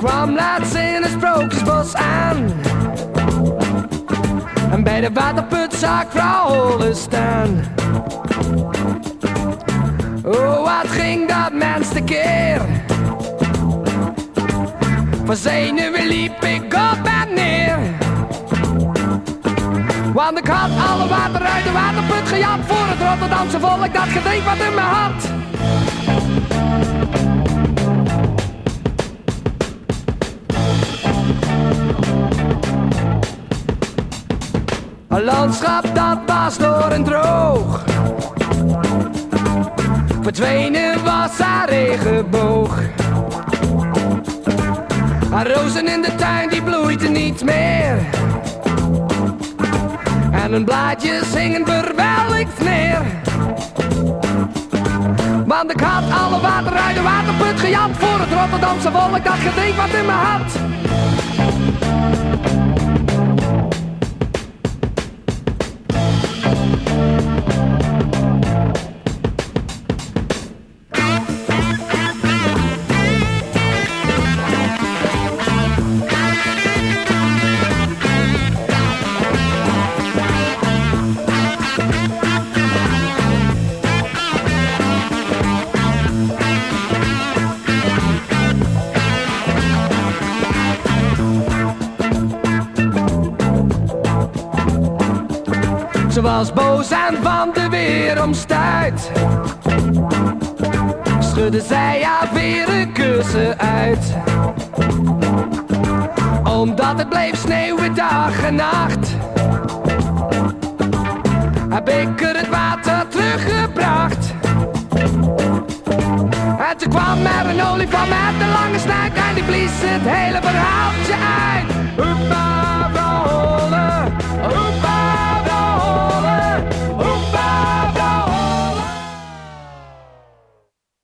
kwam laatst in een sprookjesbos aan. En bij de waterput zag ik vrouw Holle staan. Oh, wat ging dat mens tekeer. Van zenuwen liep ik op en neer. Want ik had alle water uit de waterput gejat voor het Rotterdamse volk dat gedreef wat in me had. Een landschap dat was door en droog. Verdwenen was haar regenboog. Haar rozen in de tuin die bloeiden niet meer. En hun blaadjes hingen verwelkt neer. Want ik had alle water uit de waterput gejat voor het Rotterdamse volk dat gedreef wat in me had. Ze was boos en van de weeromstuit. Schudde zij haar verenkussen uit. Omdat het bleef sneeuwen dag en nacht, heb ik er het water teruggebracht. En toen kwam er een olifant met een lange snuit en die blies het hele verhaaltje uit. Hoppa!